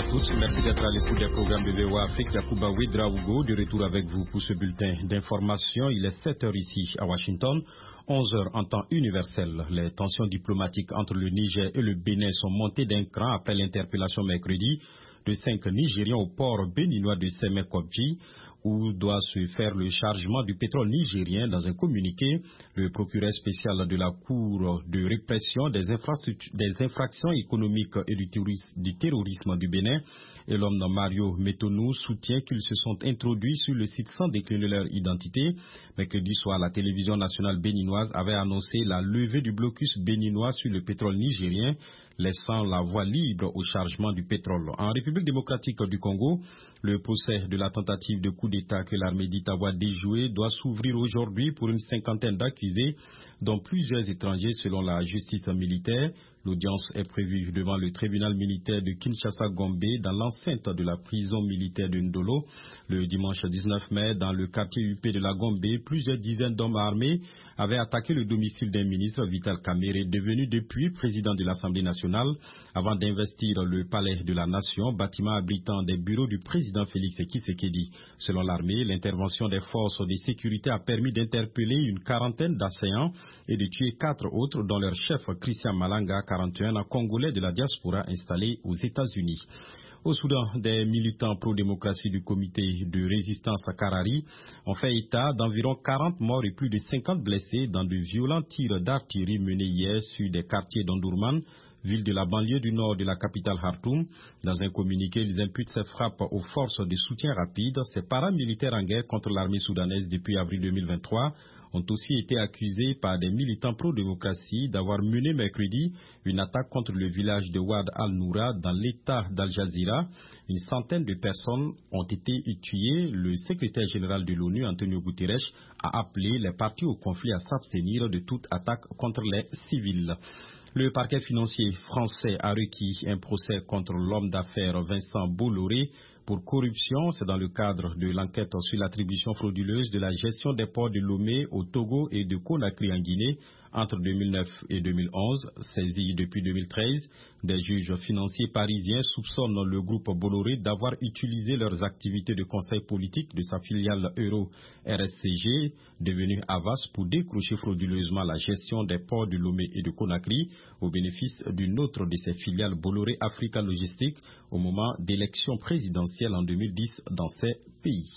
tous, merci d'être à l'écoute des programmes de VOA Afrique. Yacouba Ouedraogo, de retour avec vous pour ce bulletin d'information. Il est 7h ici à Washington, 11h en temps universel. Les tensions diplomatiques entre le Niger et le Bénin sont montées d'un cran après l'interpellation mercredi de 5 Nigériens au port béninois de Sémé-Kobji, où doit se faire le chargement du pétrole nigérien. Dans un communiqué, le procureur spécial de la Cour de répression des infractions économiques et du terrorisme du Bénin, et l'homme Mario Metonou, soutient qu'ils se sont introduits sur le site sans décliner leur identité. Mercredi soir, la télévision nationale béninoise avait annoncé la levée du blocus béninois sur le pétrole nigérien, laissant la voie libre au chargement du pétrole. En République démocratique du Congo, le procès de la tentative de coup d'État que l'armée dit avoir déjoué doit s'ouvrir aujourd'hui pour une cinquantaine d'accusés, dont plusieurs étrangers selon la justice militaire. L'audience est prévue devant le tribunal militaire de Kinshasa-Gombe dans l'enceinte de la prison militaire de Ndolo. Le dimanche 19 mai, dans le quartier UP de la Gombe, plusieurs dizaines d'hommes armés avaient attaqué le domicile d'un ministre, Vital Kamerhe, devenu depuis président de l'Assemblée nationale, avant d'investir le palais de la nation, bâtiment abritant des bureaux du président Félix Tshisekedi. Selon l'armée, l'intervention des forces de sécurité a permis d'interpeller une quarantaine d'assaillants et de tuer 4 autres, dont leur chef Christian Malanga, 41 ans, congolais de la diaspora installé aux États-Unis. Au Soudan, des militants pro-démocratie du comité de résistance à Karari ont fait état d'environ 40 morts et plus de 50 blessés dans de violents tirs d'artillerie menés hier sur des quartiers d'Omdurman, ville de la banlieue du nord de la capitale Khartoum. Dans un communiqué, ils imputent ces frappes aux forces de soutien rapide. Ces paramilitaires en guerre contre l'armée soudanaise depuis avril 2023 ont aussi été accusés par des militants pro-démocratie d'avoir mené mercredi une attaque contre le village de Wad al-Noura dans l'état d'Al Jazeera. Une centaine de personnes ont été tuées. Le secrétaire général de l'ONU, Antonio Guterres, a appelé les parties au conflit à s'abstenir de toute attaque contre les civils. Le parquet financier français a requis un procès contre l'homme d'affaires Vincent Bolloré pour corruption. C'est dans le cadre de l'enquête sur l'attribution frauduleuse de la gestion des ports de Lomé au Togo et de Conakry en Guinée entre 2009 et 2011. Saisis depuis 2013, des juges financiers parisiens soupçonnent le groupe Bolloré d'avoir utilisé leurs activités de conseil politique de sa filiale Euro RSCG, devenue Havas, pour décrocher frauduleusement la gestion des ports de Lomé et de Conakry au bénéfice d'une autre de ses filiales, Bolloré Africa Logistique, au moment d'élections présidentielles en 2010 dans ces pays.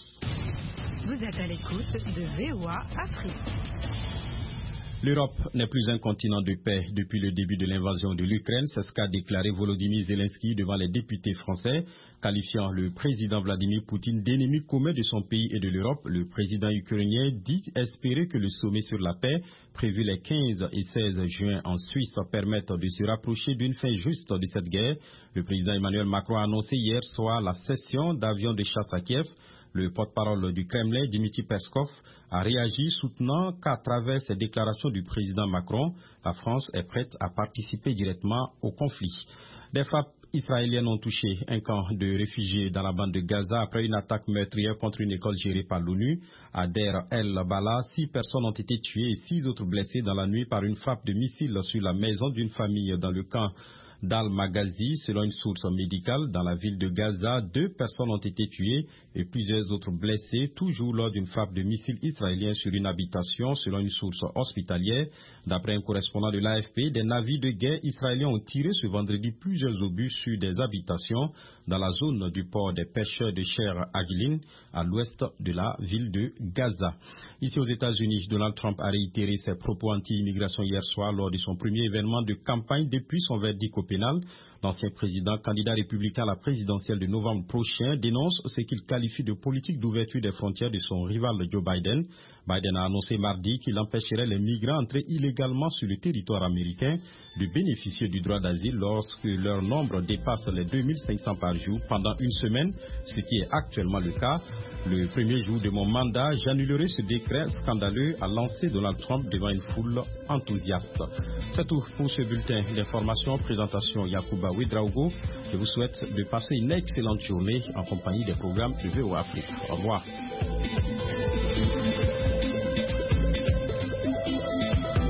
Vous êtes à l'écoute de VOA Afrique. L'Europe n'est plus un continent de paix depuis le début de l'invasion de l'Ukraine. C'est ce qu'a déclaré Volodymyr Zelensky devant les députés français, qualifiant le président Vladimir Poutine d'ennemi commun de son pays et de l'Europe. Le président ukrainien dit espérer que le sommet sur la paix, prévu les 15 et 16 juin en Suisse, permette de se rapprocher d'une fin juste de cette guerre. Le président Emmanuel Macron a annoncé hier soir la cession d'avions de chasse à Kiev. Le porte-parole du Kremlin, Dmitry Peskov, a réagi soutenant qu'à travers ces déclarations du président Macron, la France est prête à participer directement au conflit. Des frappes israéliennes ont touché un camp de réfugiés dans la bande de Gaza après une attaque meurtrière contre une école gérée par l'ONU. À Deir el-Bala, 6 personnes ont été tuées et 6 autres blessées dans la nuit par une frappe de missile sur la maison d'une famille dans le camp d'Al-Maghazi. Selon une source médicale, dans la ville de Gaza, 2 personnes ont été tuées et plusieurs autres blessées, toujours lors d'une frappe de missile israélien sur une habitation, selon une source hospitalière. D'après un correspondant de l'AFP, des navires de guerre israéliens ont tiré ce vendredi plusieurs obus sur des habitations dans la zone du port des pêcheurs de Sher Aglin, à l'ouest de la ville de Gaza. Ici aux États-Unis, Donald Trump a réitéré ses propos anti-immigration hier soir lors de son premier événement de campagne depuis son verdict au pénal. L'ancien président, candidat républicain à la présidentielle de novembre prochain, dénonce ce qu'il qualifie de politique d'ouverture des frontières de son rival Joe Biden. Biden a annoncé mardi qu'il empêcherait les migrants d'entrer illégalement sur le territoire américain de bénéficier du droit d'asile lorsque leur nombre dépasse les 2500 par jour pendant une semaine, ce qui est actuellement le cas. Le premier jour de mon mandat, j'annulerai ce décret scandaleux, a lancé Donald Trump devant une foule enthousiaste. C'est tout pour ce bulletin d'information. Présentation Yacouba Ouedraogo. Je vous souhaite de passer une excellente journée en compagnie des programmes de VOA Afrique. Au revoir.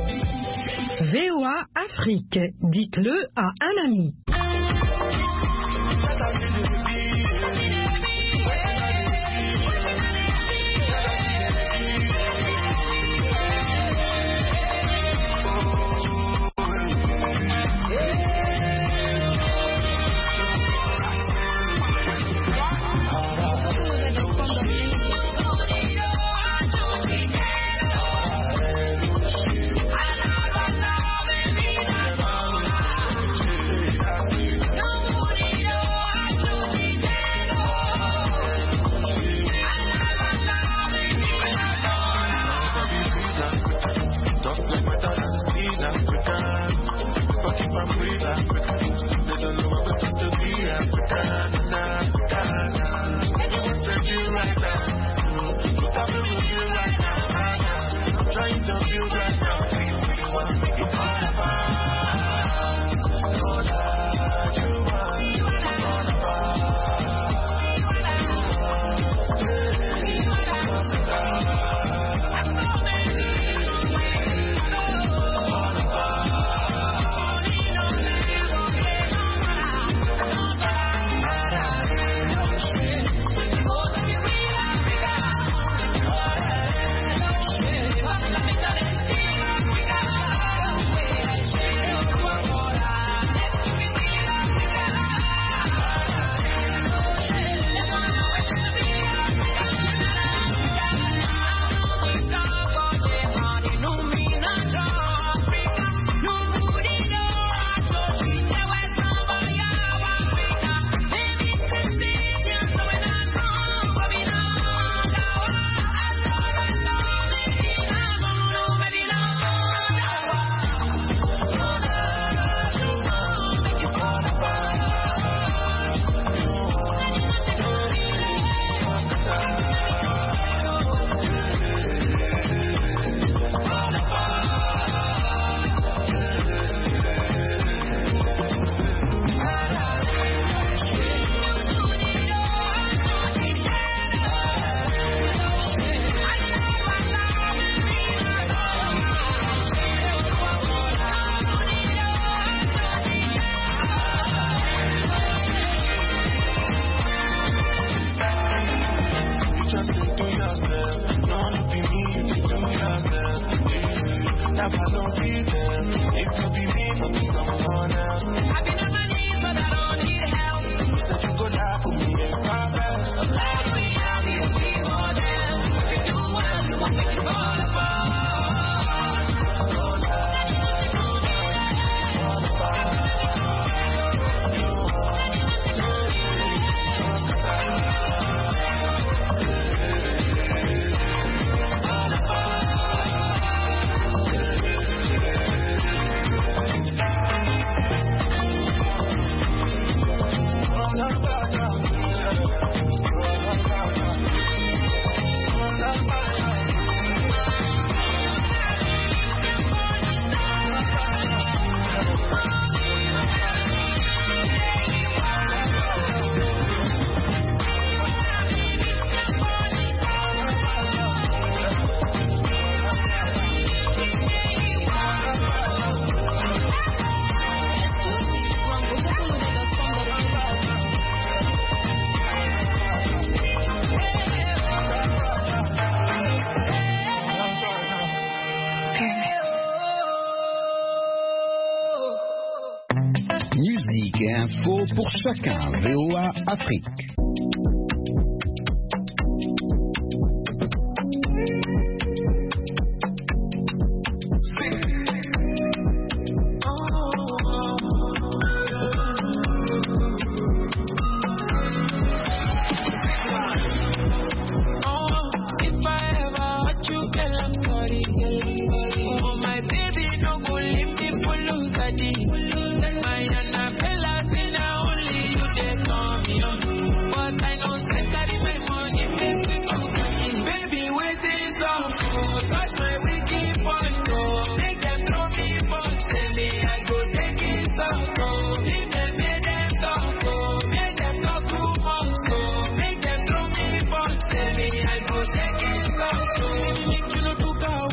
VOA Afrique, dites-le à un ami. Musique et info pour chacun. VOA Afrique. If I ever hurt you, girl, I'm sorry, girl. Oh, my baby, no go